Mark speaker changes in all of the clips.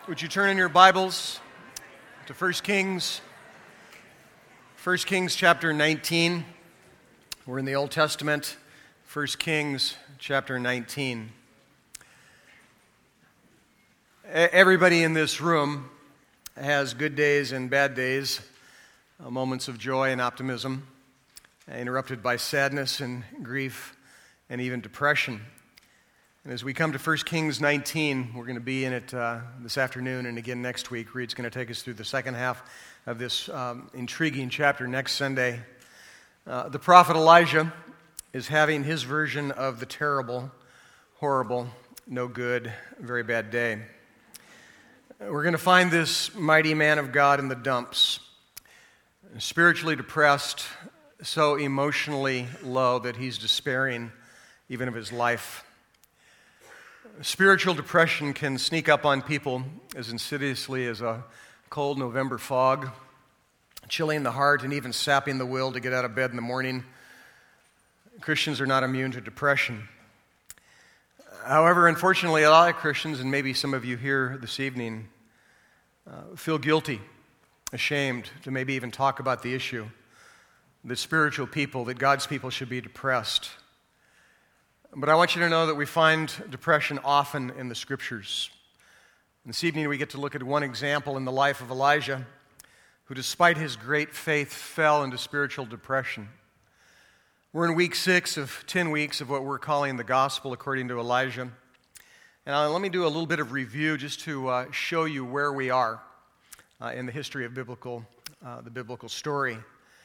Speaker 1: Would you turn in your Bibles to 1 Kings chapter 19. We're in the Old Testament, 1 Kings chapter 19. Everybody in this room has good days and bad days, moments of joy and optimism, interrupted by sadness and grief and even depression. And as we come to 1 Kings 19, we're going to be in it this afternoon and again next week. Reed's going to take us through the second half of this intriguing chapter next Sunday. The prophet Elijah is having his version of the terrible, horrible, no good, very bad day. We're going to find this mighty man of God in the dumps, spiritually depressed, so emotionally low that he's despairing even of his life. Spiritual depression can sneak up on people as insidiously as a cold November fog, chilling the heart and even sapping the will to get out of bed in the morning. Christians are not immune to depression. However, unfortunately, a lot of Christians, and maybe some of you here this evening, feel guilty, ashamed to maybe even talk about the issue that spiritual people, that God's people should be depressed. But I want you to know that we find depression often in the Scriptures. This evening we get to look at one example in the life of Elijah, who despite his great faith fell into spiritual depression. We're in week 6 of 10 weeks of what we're calling the Gospel according to Elijah. And let me do a little bit of review just to show you where we are in the history of the biblical story.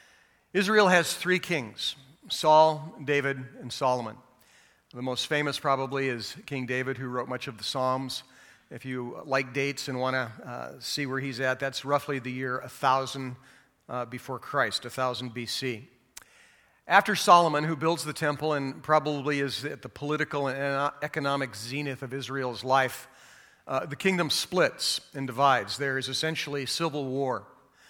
Speaker 1: Israel has 3 kings, Saul, David, and Solomon. The most famous probably is King David, who wrote much of the Psalms. If you like dates and want to see where he's at, that's roughly the year 1000 before Christ, 1000 BC. After Solomon, who builds the temple and probably is at the political and economic zenith of Israel's life, the kingdom splits and divides. There is essentially civil war.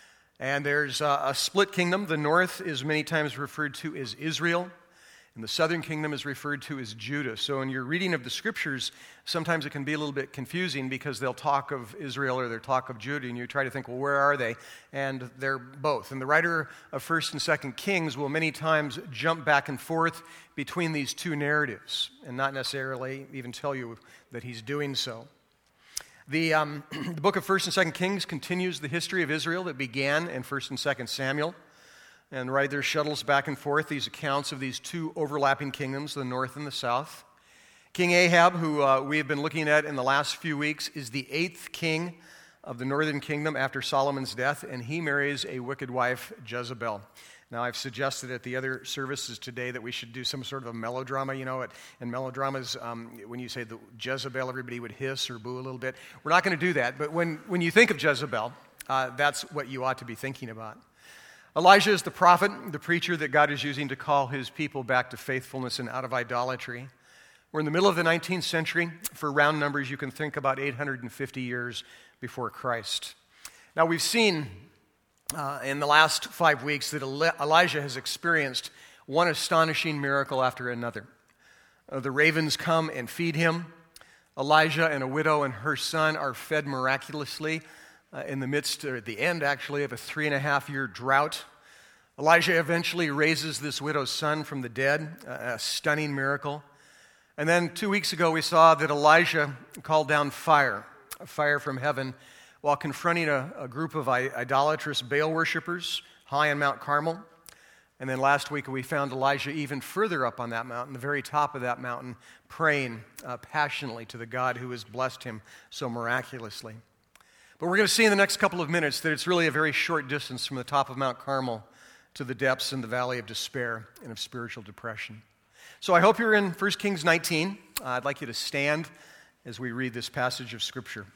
Speaker 1: And there's a split kingdom. The north is many times referred to as Israel, and the southern kingdom is referred to as Judah. So in your reading of the Scriptures, sometimes it can be a little bit confusing because they'll talk of Israel or they'll talk of Judah, and you try to think, well, where are they? And they're both. And the writer of 1st and 2nd Kings will many times jump back and forth between these two narratives and not necessarily even tell you that he's doing so. The book of 1st and 2nd Kings continues the history of Israel that began in 1st and 2nd Samuel. And right there shuttles back and forth these accounts of these two overlapping kingdoms, the north and the south. King Ahab, who we have been looking at in the last few weeks, is the 8th king of the northern kingdom after Solomon's death, and he marries a wicked wife, Jezebel. Now, I've suggested at the other services today that we should do some sort of a melodrama. You know, in melodramas, when you say the Jezebel, everybody would hiss or boo a little bit. We're not going to do that, but when you think of Jezebel, that's what you ought to be thinking about. Elijah is the prophet, the preacher that God is using to call his people back to faithfulness and out of idolatry. We're in the middle of the 19th century. For round numbers, you can think about 850 years before Christ. Now, we've seen in the last 5 weeks that Elijah has experienced one astonishing miracle after another. The ravens come and feed him. Elijah and a widow and her son are fed miraculously in the midst, or at the end actually, of a 3.5-year drought. Elijah eventually raises this widow's son from the dead, a stunning miracle. And then 2 weeks ago we saw that Elijah called down fire from heaven, while confronting a group of idolatrous Baal worshipers high on Mount Carmel. And then last week we found Elijah even further up on that mountain, the very top of that mountain, praying passionately to the God who has blessed him so miraculously. But we're going to see in the next couple of minutes that it's really a very short distance from the top of Mount Carmel to the depths in the valley of despair and of spiritual depression. So I hope you're in 1 Kings 19. I'd like you to stand as we read this passage of Scripture.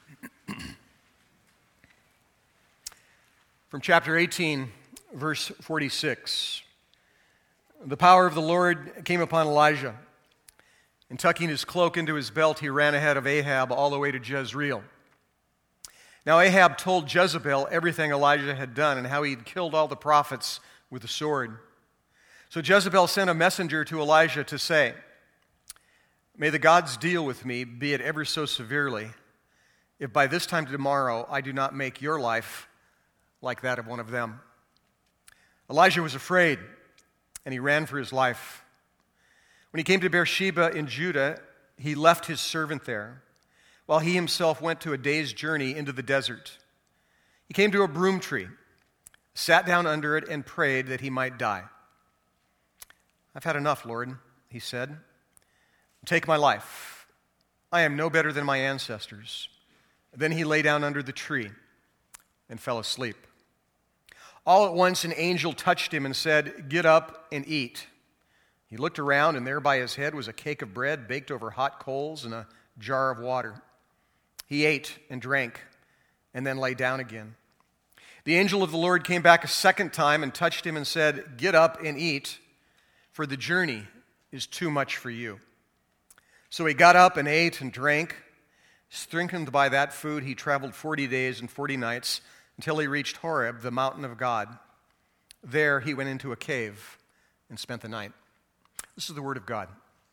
Speaker 1: From chapter 18, verse 46. The power of the Lord came upon Elijah, and tucking his cloak into his belt, he ran ahead of Ahab all the way to Jezreel. Now Ahab told Jezebel everything Elijah had done and how he'd killed all the prophets with a sword. So Jezebel sent a messenger to Elijah to say, "May the gods deal with me, be it ever so severely, if by this time tomorrow I do not make your life like that of one of them." Elijah was afraid, and he ran for his life. When he came to Beersheba in Judah, he left his servant there, while he himself went to a day's journey into the desert. He came to a broom tree, sat down under it, and prayed that he might die. "I've had enough, Lord," he said. "Take my life. I am no better than my ancestors." Then he lay down under the tree and fell asleep. All at once an angel touched him and said, "Get up and eat." He looked around, and there by his head was a cake of bread baked over hot coals and a jar of water. He ate and drank and then lay down again. The angel of the Lord came back a second time and touched him and said, "Get up and eat, for the journey is too much for you." So he got up and ate and drank. Strengthened by that food, he traveled 40 days and 40 nights until he reached Horeb, the mountain of God. There he went into a cave and spent the night. This is the word of God.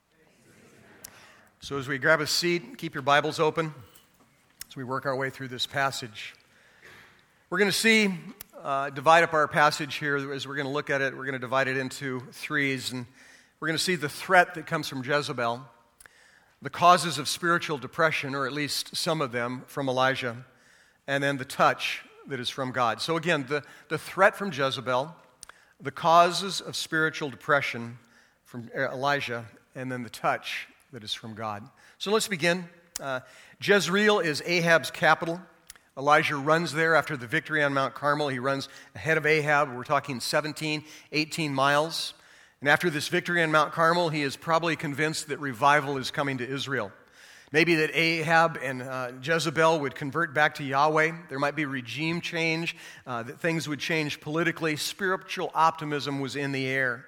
Speaker 1: So as we grab a seat, keep your Bibles open as we work our way through this passage. We're going to divide up our passage here. As we're going to look at it, we're going to divide it into threes, and we're going to see the threat that comes from Jezebel, the causes of spiritual depression, or at least some of them, from Elijah, and then the touch that is from God. So again, the threat from Jezebel, the causes of spiritual depression from Elijah, and then the touch that is from God. So let's begin. Jezreel is Ahab's capital. Elijah runs there after the victory on Mount Carmel. He runs ahead of Ahab. We're talking 17, 18 miles. And after this victory on Mount Carmel, he is probably convinced that revival is coming to Israel. Maybe that Ahab and Jezebel would convert back to Yahweh. There might be regime change, that things would change politically. Spiritual optimism was in the air.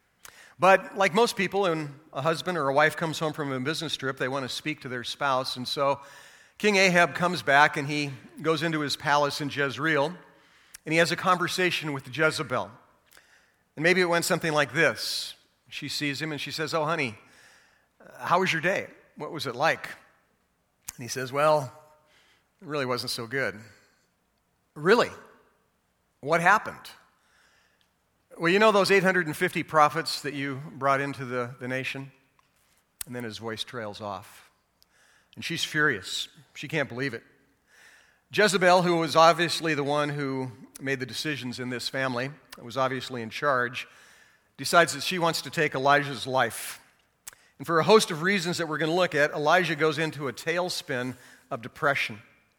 Speaker 1: But like most people, when a husband or a wife comes home from a business trip, they want to speak to their spouse. And so King Ahab comes back and he goes into his palace in Jezreel, and he has a conversation with Jezebel. And maybe it went something like this. She sees him and she says, "Oh, honey, how was your day? What was it like?" And he says, "Well, it really wasn't so good." "Really? What happened?" "Well, you know those 850 prophets that you brought into the nation?" And then his voice trails off. And she's furious. She can't believe it. Jezebel, who was obviously the one who made the decisions in this family, was obviously in charge, decides that she wants to take Elijah's life. And for a host of reasons that we're going to look at, Elijah goes into a tailspin of depression.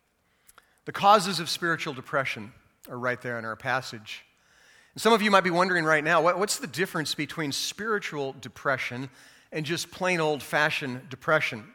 Speaker 1: The causes of spiritual depression are right there in our passage. And some of you might be wondering right now, what's the difference between spiritual depression and just plain old-fashioned depression?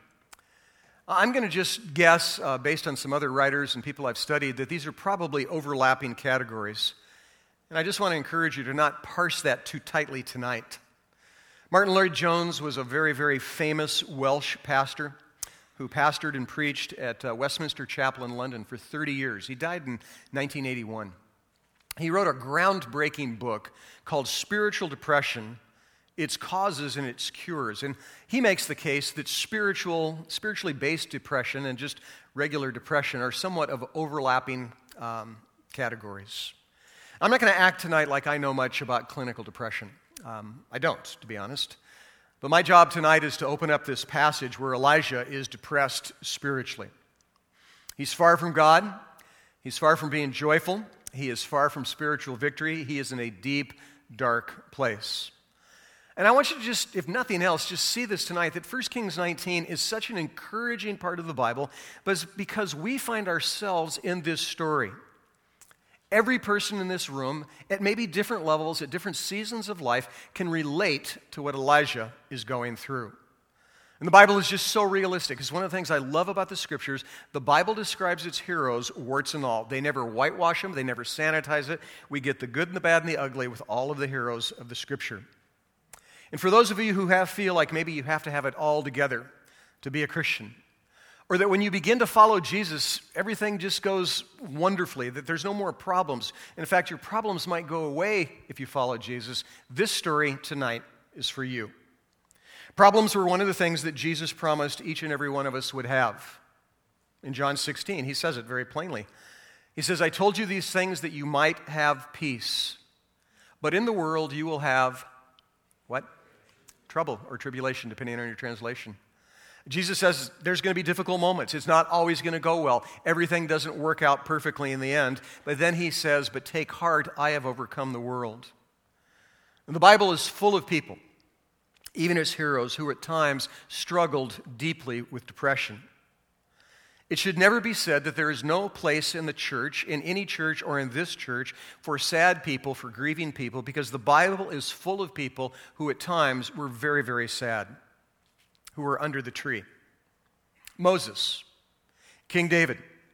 Speaker 1: I'm going to just guess, based on some other writers and people I've studied, that these are probably overlapping categories. And I just want to encourage you to not parse that too tightly tonight. Martin Lloyd-Jones was a very, very famous Welsh pastor who pastored and preached at Westminster Chapel in London for 30 years. He died in 1981. He wrote a groundbreaking book called Spiritual Depression, Its Causes and Its Cures. And he makes the case that spiritually based depression and just regular depression are somewhat of overlapping categories. I'm not going to act tonight like I know much about clinical depression. I don't, to be honest. But my job tonight is to open up this passage where Elijah is depressed spiritually. He's far from God. He's far from being joyful. He is far from spiritual victory. He is in a deep, dark place. And I want you to just, if nothing else, just see this tonight, that 1 Kings 19 is such an encouraging part of the Bible, but it's because we find ourselves in this story. Every person in this room, at maybe different levels, at different seasons of life, can relate to what Elijah is going through. And the Bible is just so realistic. It's one of the things I love about the Scriptures. The Bible describes its heroes, warts and all. They never whitewash them. They never sanitize it. We get the good and the bad and the ugly with all of the heroes of the Scripture. And for those of you who feel like maybe you have to have it all together to be a Christian, or that when you begin to follow Jesus, everything just goes wonderfully, that there's no more problems. In fact, your problems might go away if you follow Jesus. This story tonight is for you. Problems were one of the things that Jesus promised each and every one of us would have. In John 16, he says it very plainly. He says, I told you these things that you might have peace. But in the world you will have, what? Trouble or tribulation, depending on your translation. Jesus says there's going to be difficult moments. It's not always going to go well. Everything doesn't work out perfectly in the end. But then he says, but take heart, I have overcome the world. And the Bible is full of people, even its heroes, who at times struggled deeply with depression. It should never be said that there is no place in the church, in any church or in this church, for sad people, for grieving people, because the Bible is full of people who at times were very, very sad, who were under the tree. Moses, King David,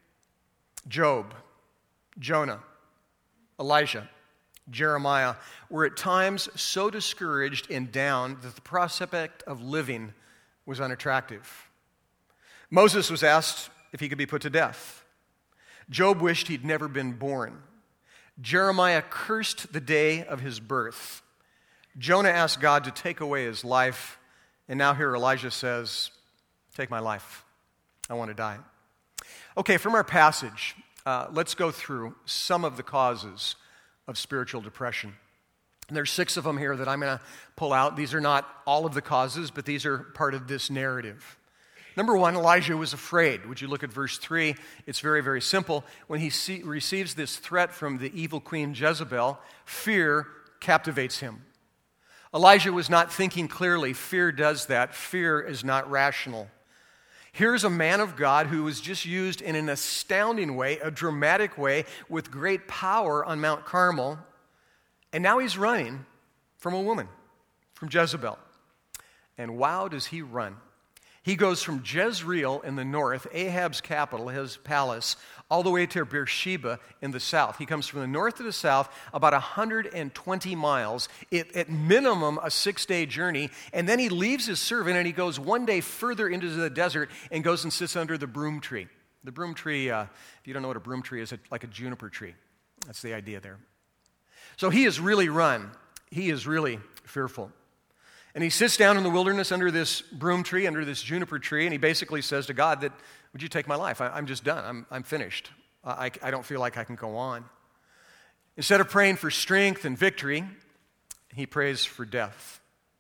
Speaker 1: Job, Jonah, Elijah, Jeremiah were at times so discouraged and down that the prospect of living was unattractive. Moses was asked if he could be put to death. Job wished he'd never been born. Jeremiah cursed the day of his birth. Jonah asked God to take away his life. And now here Elijah says, take my life. I want to die. Okay, from our passage, let's go through some of the causes of spiritual depression. And there's 6 of them here that I'm going to pull out. These are not all of the causes, but these are part of this narrative. Number 1, Elijah was afraid. Would you look at verse 3? It's very, very simple. When he receives this threat from the evil queen Jezebel, fear captivates him. Elijah was not thinking clearly. Fear does that. Fear is not rational. Here's a man of God who was just used in an astounding way, a dramatic way, with great power on Mount Carmel. And now he's running from a woman, from Jezebel. And wow, does he run. He goes from Jezreel in the north, Ahab's capital, his palace, all the way to Beersheba in the south. He comes from the north to the south, about 120 miles, at minimum a 6-day journey, and then he leaves his servant and he goes one day further into the desert and goes and sits under the broom tree. The broom tree, if you don't know what a broom tree is, it's like a juniper tree. That's the idea there. So he has really run. He is really fearful. And he sits down in the wilderness under this broom tree, under this juniper tree, and he basically says to God that, would you take my life? I'm just done. I'm finished. I don't feel like I can go on. Instead of praying for strength and victory, he prays for death.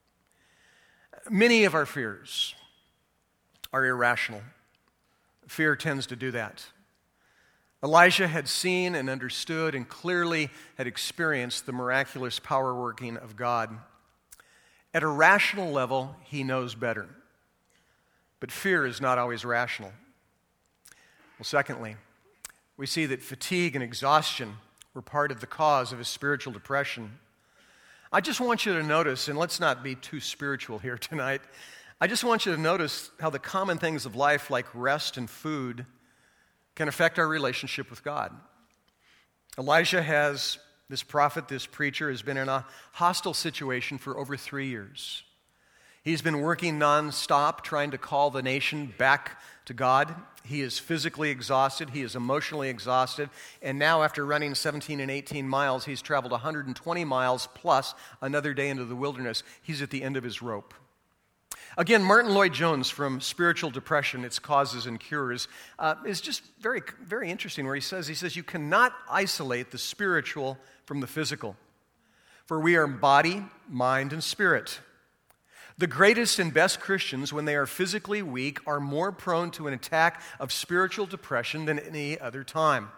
Speaker 1: Many of our fears are irrational. Fear tends to do that. Elijah had seen and understood and clearly had experienced the miraculous power working of God. At a rational level, he knows better. But fear is not always rational. Well, secondly, we see that fatigue and exhaustion were part of the cause of his spiritual depression. I just want you to notice, and let's not be too spiritual here tonight, I just want you to notice how the common things of life like rest and food can affect our relationship with God. Elijah has This prophet, this preacher, has been in a hostile situation for over 3 years. He's been working nonstop, trying to call the nation back to God. He is physically exhausted. He is emotionally exhausted. And now, after running 17 and 18 miles, he's traveled 120 miles plus another day into the wilderness. He's at the end of his rope. Again, Martin Lloyd-Jones from Spiritual Depression, Its Causes and Cures, is just very, very interesting where he says, you cannot isolate the spiritual from the physical, for we are body, mind, and spirit. The greatest and best Christians, when they are physically weak, are more prone to an attack of spiritual depression than any other time.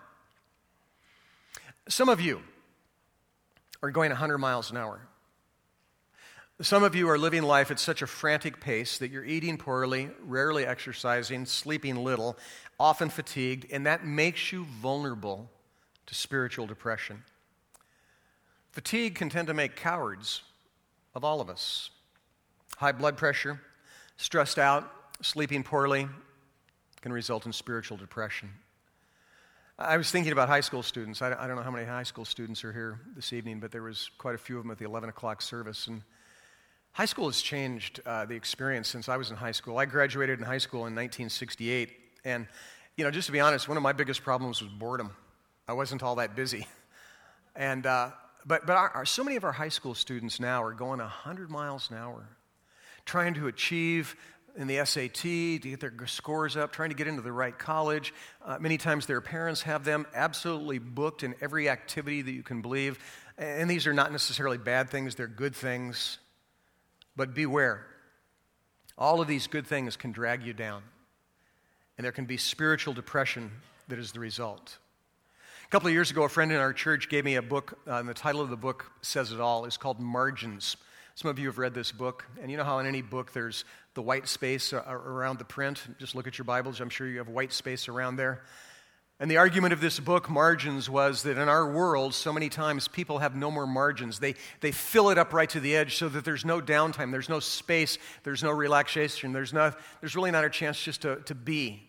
Speaker 1: Some of you are going 100 miles an hour. Some of you are living life at such a frantic pace that you're eating poorly, rarely exercising, sleeping little, often fatigued, and that makes you vulnerable to spiritual depression. Fatigue can tend to make cowards of all of us. High blood pressure, stressed out, sleeping poorly can result in spiritual depression. I was thinking about high school students. I don't know how many high school students are here this evening, but there was quite a few of them at the 11 o'clock service, and high school has changed the experience since I was in high school. I graduated in high school in 1968, and, just to be honest, one of my biggest problems was boredom. I wasn't all that busy. And, but so many of our high school students now are going 100 miles an hour, trying to achieve in the SAT, to get their scores up, trying to get into the right college. Many times their parents have them absolutely booked in every activity that you can believe. And these are not necessarily bad things, they're good things. But beware. All of these good things can drag you down. And there can be spiritual depression that is the result. A couple of years ago, a friend in our church gave me a book, and the title of the book says it all. It's called Margins. Some of you have read this book, and you know how in any book there's the white space around the print. Just look at your Bibles. I'm sure you have white space around there. And the argument of this book, Margins, was that in our world, so many times people have no more margins. They fill it up right to the edge so that there's no downtime, there's no space, there's no relaxation, there's really not a chance just to be.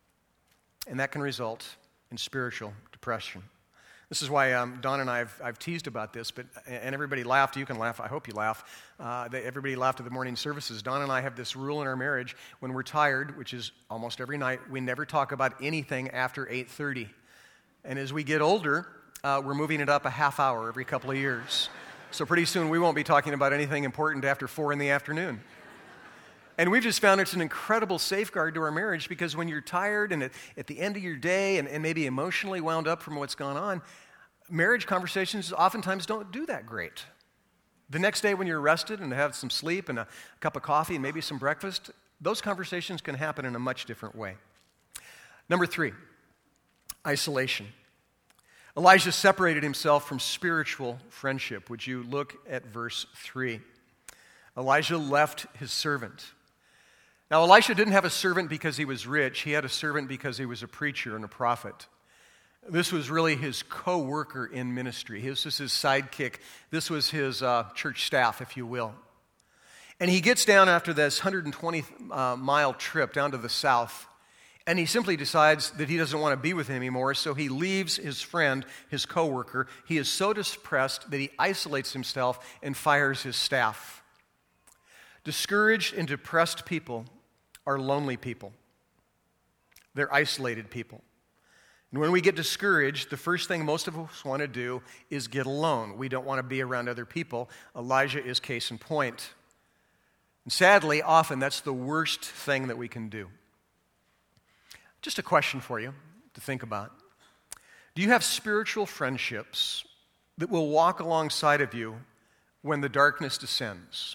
Speaker 1: And that can result in spiritual depression. This is why Don and I I've teased about this, and everybody laughed. You can laugh. I hope you laugh. Everybody laughed at the morning services. Don and I have this rule in our marriage: when we're tired, which is almost every night, we never talk about anything after 8:30. And as we get older, we're moving it up a half hour every couple of years. So pretty soon we won't be talking about anything important after 4 in the afternoon. And we've just found it's an incredible safeguard to our marriage, because when you're tired and at the end of your day and maybe emotionally wound up from what's gone on, marriage conversations oftentimes don't do that great. The next day when you're rested and have some sleep and a cup of coffee and maybe some breakfast, those conversations can happen in a much different way. Number 3, isolation. Elijah separated himself from spiritual friendship. Would you look at verse 3? Elijah left his servant. Now, Elisha didn't have a servant because he was rich. He had a servant because he was a preacher and a prophet. This was really his co-worker in ministry. This was his sidekick. This was his church staff, if you will. And he gets down after this 120-mile trip down to the south, and he simply decides that he doesn't want to be with him anymore, so he leaves his friend, his co-worker. He is so depressed that he isolates himself and fires his staff. Discouraged and depressed people are lonely people. They're isolated people. And when we get discouraged, the first thing most of us want to do is get alone. We don't want to be around other people. Elijah is case in point. And sadly, often that's the worst thing that we can do. Just a question for you to think about. Do you have spiritual friendships that will walk alongside of you when the darkness descends?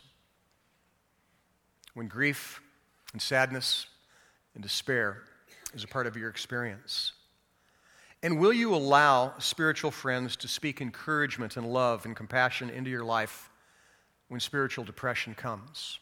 Speaker 1: When grief and sadness and despair is a part of your experience? And will you allow spiritual friends to speak encouragement and love and compassion into your life when spiritual depression comes?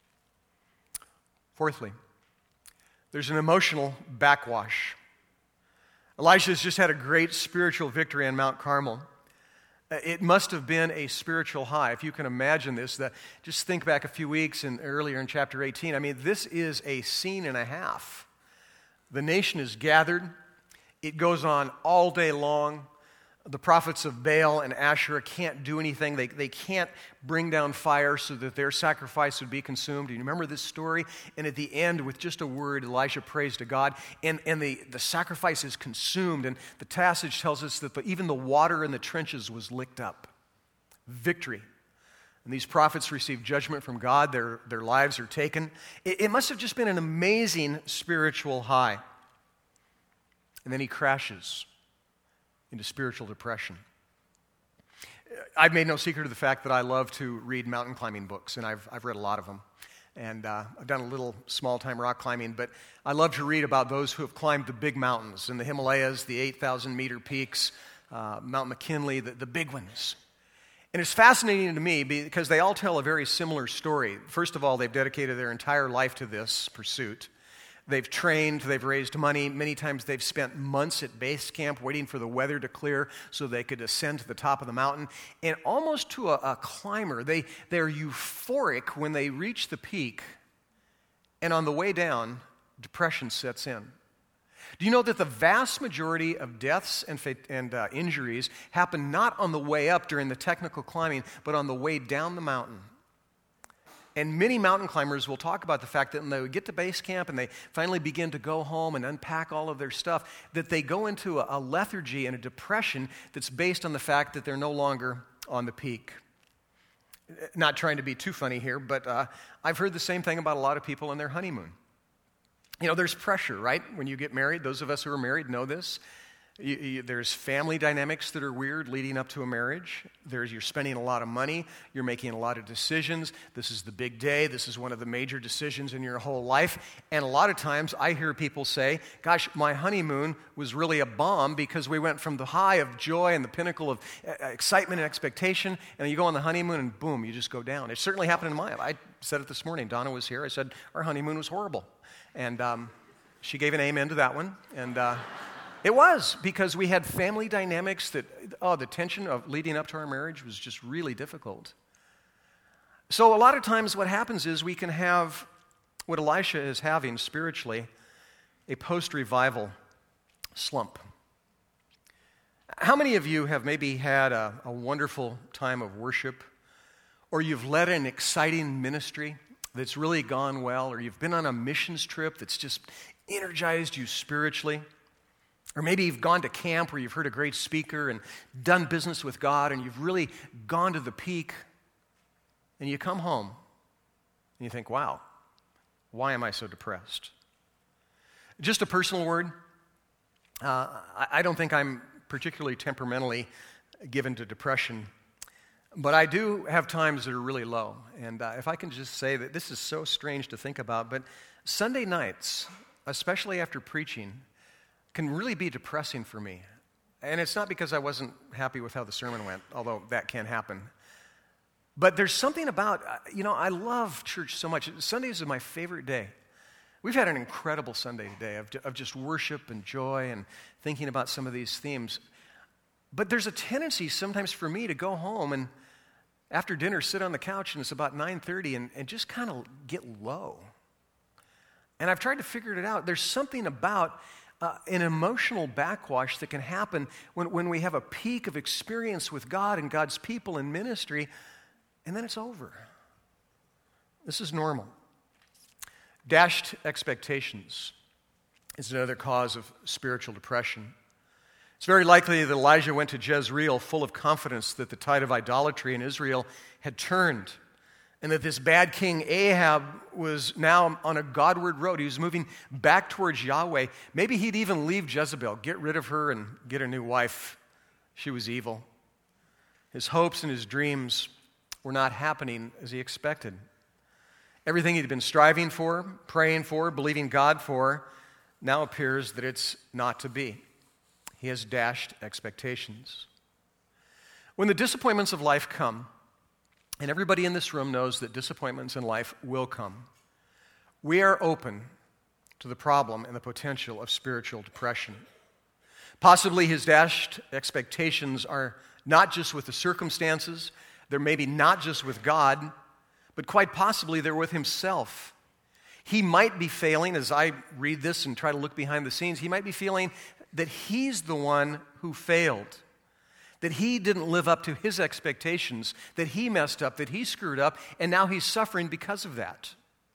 Speaker 1: Fourthly, there's an emotional backwash. Elijah has just had a great spiritual victory on Mount Carmel. It must have been a spiritual high, if you can imagine this. Just think back a few weeks and earlier in chapter 18. I mean, this is a scene and a half. The nation is gathered. It goes on all day long. The prophets of Baal and Asherah can't do anything. They can't bring down fire so that their sacrifice would be consumed. Do you remember this story? And at the end, with just a word, Elisha prays to God, and the sacrifice is consumed. And the passage tells us that even the water in the trenches was licked up. Victory. And these prophets receive judgment from God. Their lives are taken. It must have just been an amazing spiritual high. And then he crashes into spiritual depression. I've made no secret of the fact that I love to read mountain climbing books, and I've read a lot of them. And I've done a little small-time rock climbing, but I love to read about those who have climbed the big mountains in the Himalayas, the 8,000-meter peaks, Mount McKinley, the big ones. And it's fascinating to me because they all tell a very similar story. First of all, they've dedicated their entire life to this pursuit. They've trained, they've raised money. Many times they've spent months at base camp waiting for the weather to clear so they could ascend to the top of the mountain. And almost to a climber, they're euphoric when they reach the peak. And on the way down, depression sets in. Do you know that the vast majority of deaths and injuries happen not on the way up during the technical climbing, but on the way down the mountain? And many mountain climbers will talk about the fact that when they get to base camp and they finally begin to go home and unpack all of their stuff, that they go into a lethargy and a depression that's based on the fact that they're no longer on the peak. Not trying to be too funny here, but I've heard the same thing about a lot of people in their honeymoon. You know, there's pressure, right? When you get married, those of us who are married know this. There's family dynamics that are weird leading up to a marriage. You're spending a lot of money. You're making a lot of decisions. This is the big day. This is one of the major decisions in your whole life. And a lot of times I hear people say, gosh, my honeymoon was really a bomb because we went from the high of joy and the pinnacle of excitement and expectation, and you go on the honeymoon and boom, you just go down. It certainly happened in my life. I said it this morning. Donna was here. I said, our honeymoon was horrible. And she gave an amen to that one. And it was, because we had family dynamics that, the tension of leading up to our marriage was just really difficult. So a lot of times what happens is we can have what Elisha is having spiritually, a post-revival slump. How many of you have maybe had a wonderful time of worship, or you've led an exciting ministry that's really gone well, or you've been on a missions trip that's just energized you spiritually? Or maybe you've gone to camp where you've heard a great speaker and done business with God and you've really gone to the peak, and you come home and you think, wow, why am I so depressed? Just a personal word. I don't think I'm particularly temperamentally given to depression, but I do have times that are really low. And if I can just say that this is so strange to think about, but Sunday nights, especially after preaching, can really be depressing for me. And it's not because I wasn't happy with how the sermon went, although that can happen. But there's something about, I love church so much. Sundays are my favorite day. We've had an incredible Sunday today of just worship and joy and thinking about some of these themes. But there's a tendency sometimes for me to go home and after dinner sit on the couch and it's about 9:30 and just kind of get low. And I've tried to figure it out. There's something about an emotional backwash that can happen when we have a peak of experience with God and God's people in ministry, and then it's over. This is normal. Dashed expectations is another cause of spiritual depression. It's very likely that Elijah went to Jezreel full of confidence that the tide of idolatry in Israel had turned, and that this bad king Ahab was now on a Godward road. He was moving back towards Yahweh. Maybe he'd even leave Jezebel, get rid of her and get a new wife. She was evil. His hopes and his dreams were not happening as he expected. Everything he'd been striving for, praying for, believing God for, now appears that it's not to be. He has dashed expectations. When the disappointments of life come, and everybody in this room knows that disappointments in life will come, we are open to the problem and the potential of spiritual depression. Possibly his dashed expectations are not just with the circumstances, they're maybe not just with God, but quite possibly they're with himself. He might be failing, as I read this and try to look behind the scenes, he might be feeling that he's the one who failed, that he didn't live up to his expectations, that he messed up, that he screwed up, and now he's suffering because of that.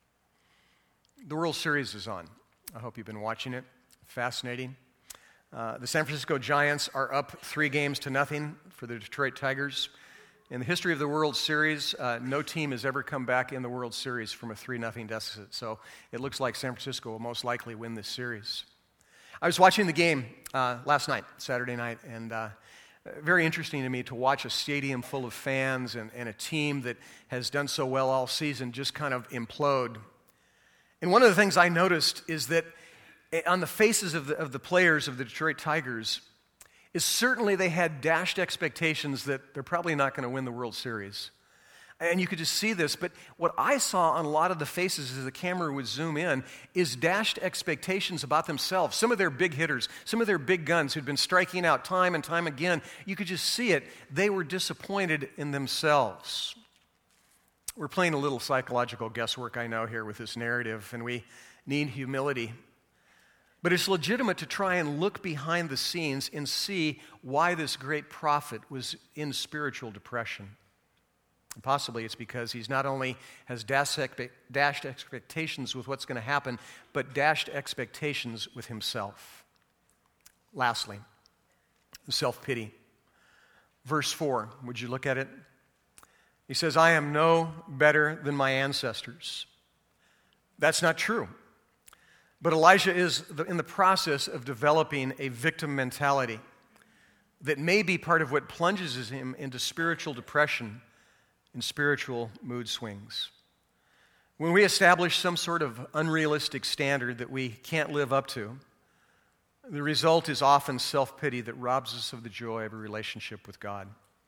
Speaker 1: The World Series is on. I hope you've been watching it. Fascinating. The San Francisco Giants are up 3-0 for the Detroit Tigers. In the history of the World Series, no team has ever come back in the World Series from a 3-0 deficit. So it looks like San Francisco will most likely win this series. I was watching the game last night, Saturday night, and very interesting to me to watch a stadium full of fans and a team that has done so well all season just kind of implode. And one of the things I noticed is that on the faces of the players of the Detroit Tigers is certainly they had dashed expectations that they're probably not going to win the World Series. And you could just see this, but what I saw on a lot of the faces as the camera would zoom in is dashed expectations about themselves. Some of their big hitters, some of their big guns who'd been striking out time and time again, you could just see it. They were disappointed in themselves. We're playing a little psychological guesswork, I know, here with this narrative, and we need humility. But it's legitimate to try and look behind the scenes and see why this great prophet was in spiritual depression. And possibly it's because he's not only has dashed expectations with what's going to happen, but dashed expectations with himself. Lastly, self-pity. Verse 4, would you look at it? He says, I am no better than my ancestors. That's not true. But Elijah is in the process of developing a victim mentality that may be part of what plunges him into spiritual depression and spiritual mood swings. When we establish some sort of unrealistic standard that we can't live up to, the result is often self-pity that robs us of the joy of a relationship with God.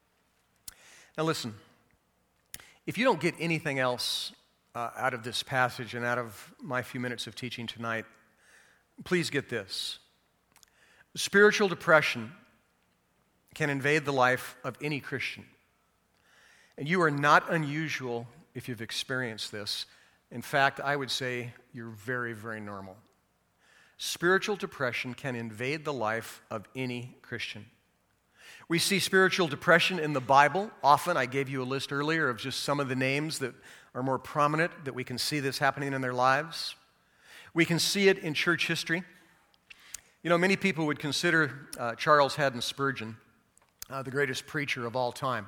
Speaker 1: Now listen, if you don't get anything else out of this passage and out of my few minutes of teaching tonight, please get this. Spiritual depression can invade the life of any Christian. And you are not unusual if you've experienced this. In fact, I would say you're very, very normal. Spiritual depression can invade the life of any Christian. We see spiritual depression in the Bible. Often, I gave you a list earlier of just some of the names that are more prominent, that we can see this happening in their lives. We can see it in church history. You know, many people would consider Charles Haddon Spurgeon the greatest preacher of all time.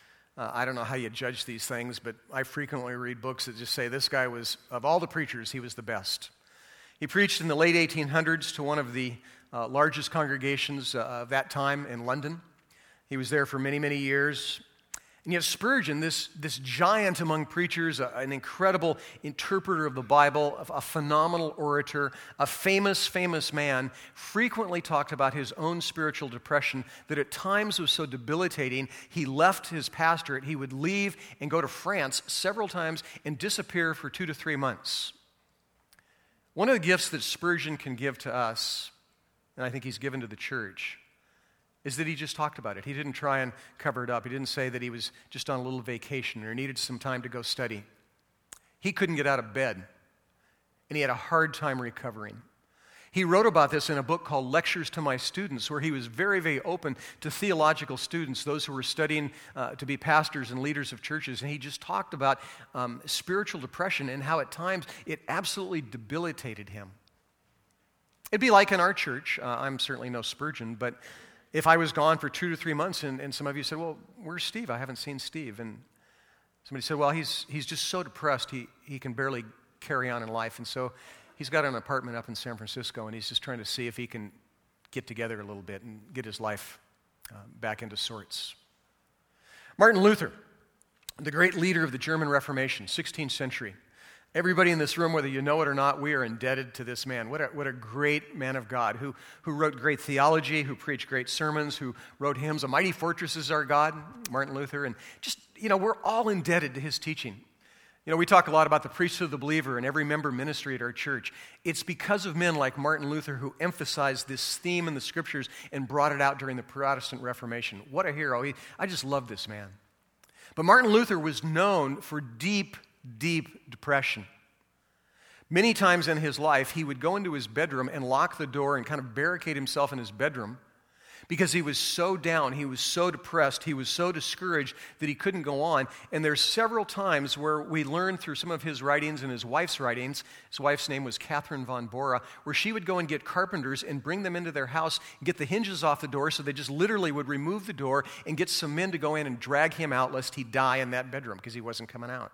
Speaker 1: I don't know how you judge these things, but I frequently read books that just say this guy was, of all the preachers, he was the best. He preached in the late 1800s to one of the largest congregations of that time in London. He was there for many, many years. And yet Spurgeon, this giant among preachers, an incredible interpreter of the Bible, a phenomenal orator, a famous, famous man, frequently talked about his own spiritual depression that at times was so debilitating, he left his pastorate. He would leave and go to France several times and disappear for 2 to 3 months. One of the gifts that Spurgeon can give to us, and I think he's given to the church, is that he just talked about it. He didn't try and cover it up. He didn't say that he was just on a little vacation or needed some time to go study. He couldn't get out of bed, and he had a hard time recovering. He wrote about this in a book called Lectures to My Students, where he was very, very open to theological students, those who were studying to be pastors and leaders of churches, and he just talked about spiritual depression and how at times it absolutely debilitated him. It'd be like in our church, I'm certainly no Spurgeon, but if I was gone for 2 to 3 months and some of you said, well, where's Steve? I haven't seen Steve. And somebody said, well, he's just so depressed, he can barely carry on in life. And so he's got an apartment up in San Francisco, and he's just trying to see if he can get together a little bit and get his life back into sorts. Martin Luther, the great leader of the German Reformation, 16th century. Everybody in this room, whether you know it or not, we are indebted to this man. What a great man of God who wrote great theology, who preached great sermons, who wrote hymns. A mighty fortress is our God, Martin Luther. And just, we're all indebted to his teaching. We talk a lot about the priesthood of the believer and every member ministry at our church. It's because of men like Martin Luther who emphasized this theme in the Scriptures and brought it out during the Protestant Reformation. What a hero. I just love this man. But Martin Luther was known for deep depression. Many times in his life, he would go into his bedroom and lock the door and kind of barricade himself in his bedroom because he was so down, he was so depressed, he was so discouraged that he couldn't go on. And there's several times where we learn through some of his writings and his wife's writings, his wife's name was Catherine von Bora, where she would go and get carpenters and bring them into their house and get the hinges off the door, so they just literally would remove the door and get some men to go in and drag him out lest he die in that bedroom because he wasn't coming out.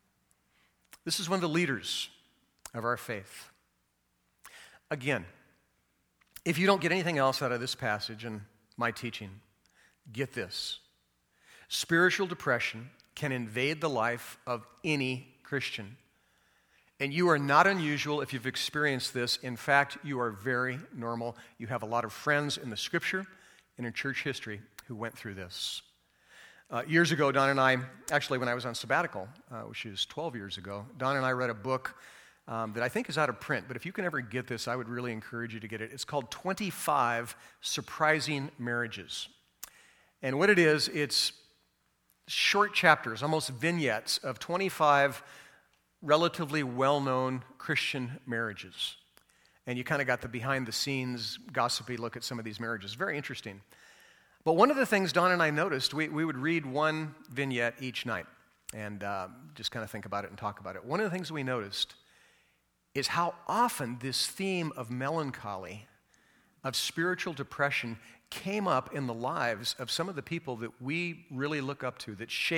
Speaker 1: This is one of the leaders of our faith. Again, if you don't get anything else out of this passage and my teaching, get this. Spiritual depression can invade the life of any Christian. And you are not unusual if you've experienced this. In fact, you are very normal. You have a lot of friends in the Scripture and in church history who went through this. Years ago, Don and I, actually when I was on sabbatical, which is 12 years ago, Don and I read a book that I think is out of print, but if you can ever get this, I would really encourage you to get it. It's called 25 Surprising Marriages. And what it is, it's short chapters, almost vignettes of 25 relatively well-known Christian marriages. And you kind of got the behind-the-scenes, gossipy look at some of these marriages. Very interesting. But one of the things Don and I noticed, we would read one vignette each night and just kind of think about it and talk about it. One of the things we noticed is how often this theme of melancholy, of spiritual depression, came up in the lives of some of the people that we really look up to, that shaped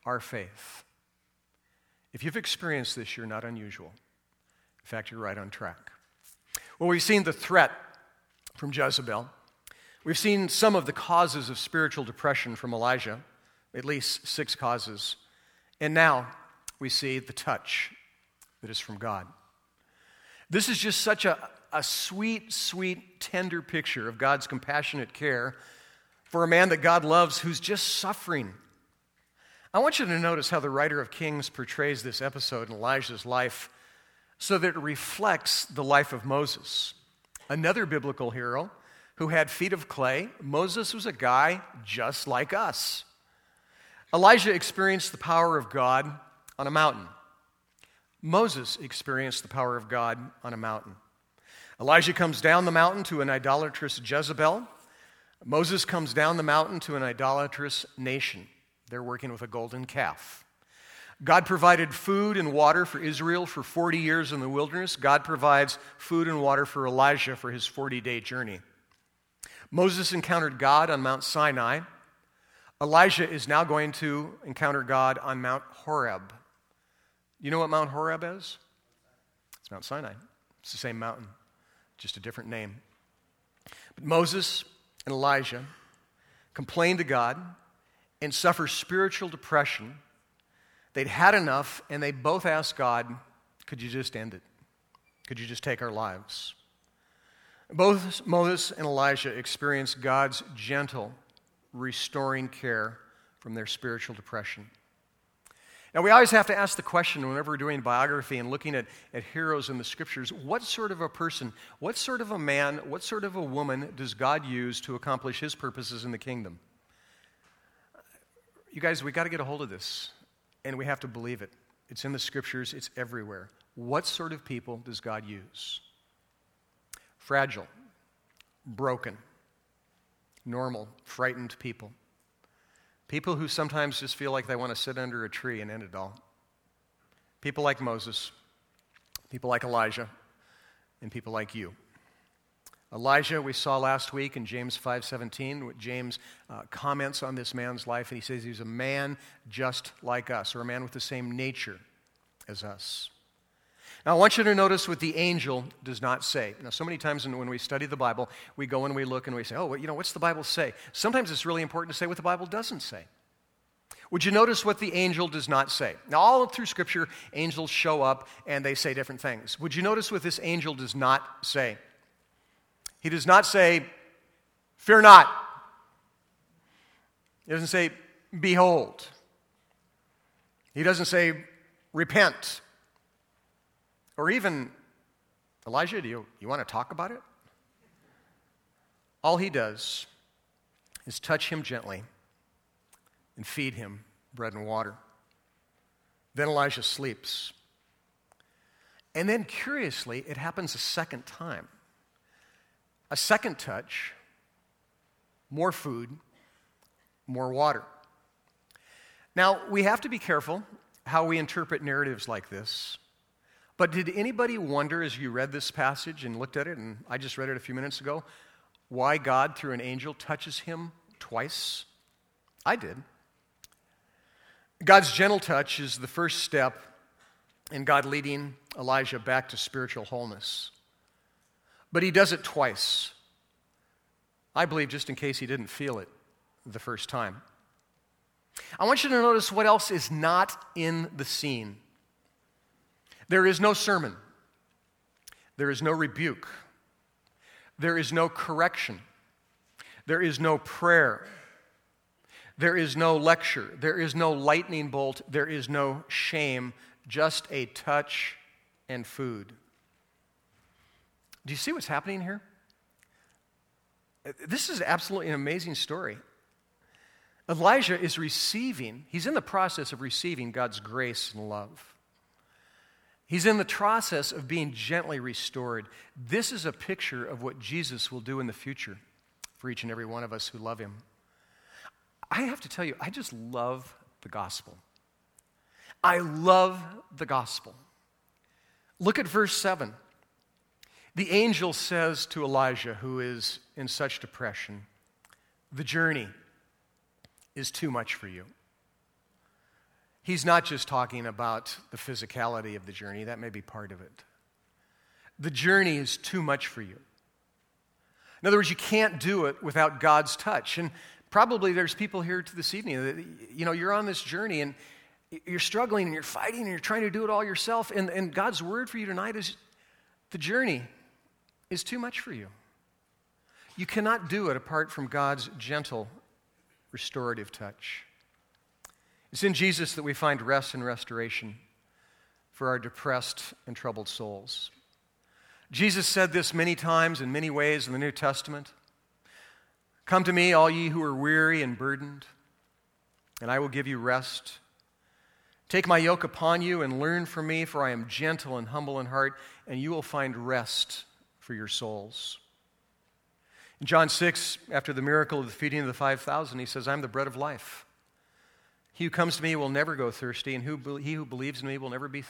Speaker 1: our faith. If you've experienced this, you're not unusual. In fact, you're right on track. Well, we've seen the threat from Jezebel. We've seen some of the causes of spiritual depression from Elijah, at least 6 causes. And now we see the touch that is from God. This is just such a sweet, sweet, tender picture of God's compassionate care for a man that God loves who's just suffering. I want you to notice how the writer of Kings portrays this episode in Elijah's life so that it reflects the life of Moses, another biblical hero who had feet of clay. Moses was a guy just like us. Elijah experienced the power of God on a mountain. Moses experienced the power of God on a mountain. Elijah comes down the mountain to an idolatrous Jezebel. Moses comes down the mountain to an idolatrous nation. They're working with a golden calf. God provided food and water for Israel for 40 years in the wilderness. God provides food and water for Elijah for his 40-day journey. Moses encountered God on Mount Sinai. Elijah is now going to encounter God on Mount Horeb. You know what Mount Horeb is? It's Mount Sinai. It's the same mountain, just a different name. But Moses and Elijah complain to God and suffer spiritual depression. They'd had enough, and they both asked God, could you just end it? Could you just take our lives? Both Moses and Elijah experienced God's gentle, restoring care from their spiritual depression. Now, we always have to ask the question whenever we're doing biography and looking at heroes in the Scriptures, what sort of a person, what sort of a man, what sort of a woman does God use to accomplish his purposes in the kingdom? You guys, we got to get a hold of this, and we have to believe it. It's in the Scriptures. It's everywhere. What sort of people does God use? Fragile, broken, normal, frightened people. People who sometimes just feel like they want to sit under a tree and end it all. People like Moses, people like Elijah, and people like you. Elijah, we saw last week in James 5:17, James comments on this man's life, and he says he's a man just like us, or a man with the same nature as us. Now, I want you to notice what the angel does not say. Now, so many times when we study the Bible, we go and we look and we say, what's the Bible say? Sometimes it's really important to say what the Bible doesn't say. Would you notice what the angel does not say? Now, all through Scripture, angels show up and they say different things. Would you notice what this angel does not say? He does not say, fear not. He doesn't say, behold. He doesn't say, repent. Or even, Elijah, do you want to talk about it? All he does is touch him gently and feed him bread and water. Then Elijah sleeps. And then, curiously, it happens a second time. A second touch, more food, more water. Now, we have to be careful how we interpret narratives like this. But did anybody wonder as you read this passage and looked at it, and I just read it a few minutes ago, why God, through an angel, touches him twice? I did. God's gentle touch is the first step in God leading Elijah back to spiritual wholeness. But he does it twice. I believe just in case he didn't feel it the first time. I want you to notice what else is not in the scene. There is no sermon. There is no rebuke. There is no correction. There is no prayer. There is no lecture. There is no lightning bolt. There is no shame. Just a touch and food. Do you see what's happening here? This is absolutely an amazing story. Elijah is he's in the process of receiving God's grace and love. He's in the process of being gently restored. This is a picture of what Jesus will do in the future for each and every one of us who love him. I have to tell you, I just love the gospel. I love the gospel. Look at verse 7. The angel says to Elijah, who is in such depression, the journey is too much for you. he's not just talking about the physicality of the journey. That may be part of it. The journey is too much for you. In other words, you can't do it without God's touch. And probably there's people here this evening that, you're on this journey and you're struggling and you're fighting and you're trying to do it all yourself. And God's word for you tonight is the journey is too much for you. You cannot do it apart from God's gentle, restorative touch. It's in Jesus that we find rest and restoration for our depressed and troubled souls. Jesus said this many times in many ways in the New Testament. Come to me, all ye who are weary and burdened, and I will give you rest. Take my yoke upon you and learn from me, for I am gentle and humble in heart, and you will find rest for your souls. In John 6, after the miracle of the feeding of the 5,000, he says, I'm the bread of life. He who comes to me will never go thirsty, and he who believes in me will never be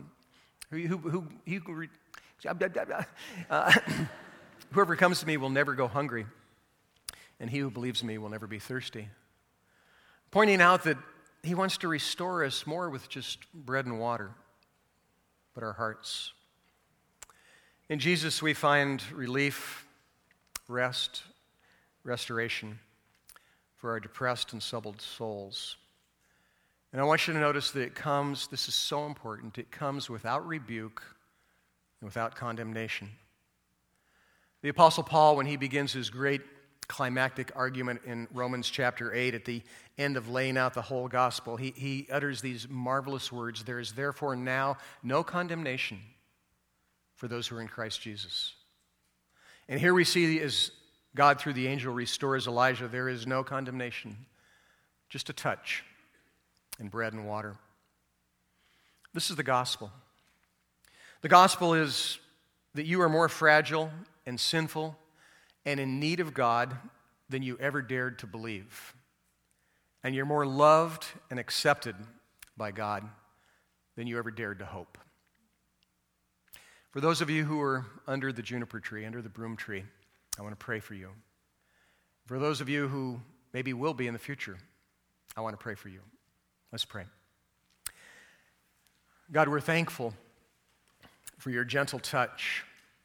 Speaker 1: whoever comes to me will never go hungry, and he who believes in me will never be thirsty. Pointing out that he wants to restore us more with just bread and water, but our hearts. In Jesus, we find relief, rest, restoration for our depressed and troubled souls. And I want you to notice that it comes, this is so important, it comes without rebuke and without condemnation. The Apostle Paul, when he begins his great climactic argument in Romans chapter 8 at the end of laying out the whole gospel, he utters these marvelous words, there is therefore now no condemnation for those who are in Christ Jesus. And here we see as God through the angel restores Elijah, there is no condemnation, just a touch and bread and water. This is the gospel. The gospel is that you are more fragile and sinful and in need of God than you ever dared to believe. And you're more loved and accepted by God than you ever dared to hope. For those of you who are under the juniper tree, under the broom tree, I want to pray for you. For those of you who maybe will be in the future, I want to pray for you. Let's pray. God, we're thankful for your gentle touch.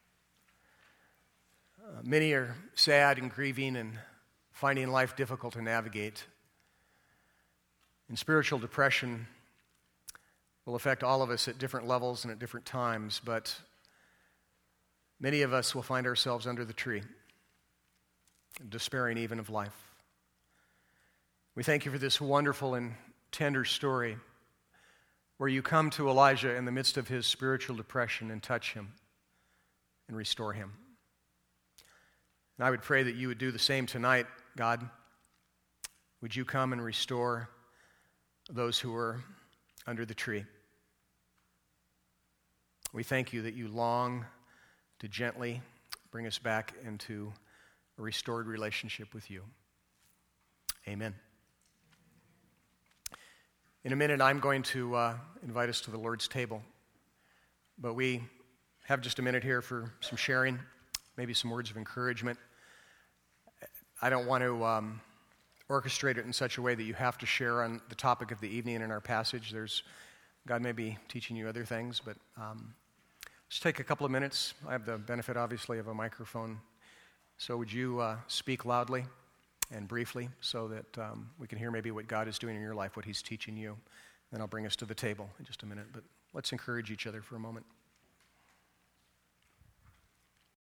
Speaker 1: Many are sad and grieving and finding life difficult to navigate. And spiritual depression will affect all of us at different levels and at different times, but many of us will find ourselves under the tree, despairing even of life. We thank you for this wonderful and tender story where you come to Elijah in the midst of his spiritual depression and touch him and restore him. And I would pray that you would do the same tonight, God. Would you come and restore those who are under the tree? We thank you that you long to gently bring us back into a restored relationship with you. Amen. In a minute, I'm going to invite us to the Lord's table. But we have just a minute here for some sharing, maybe some words of encouragement. I don't want to orchestrate it in such a way that you have to share on the topic of the evening in our passage. God may be teaching you other things, but just take a couple of minutes. I have the benefit, obviously, of a microphone. So would you speak loudly and briefly so that we can hear maybe what God is doing in your life, what he's teaching you. Then I'll bring us to the table in just a minute. But let's encourage each other for a moment.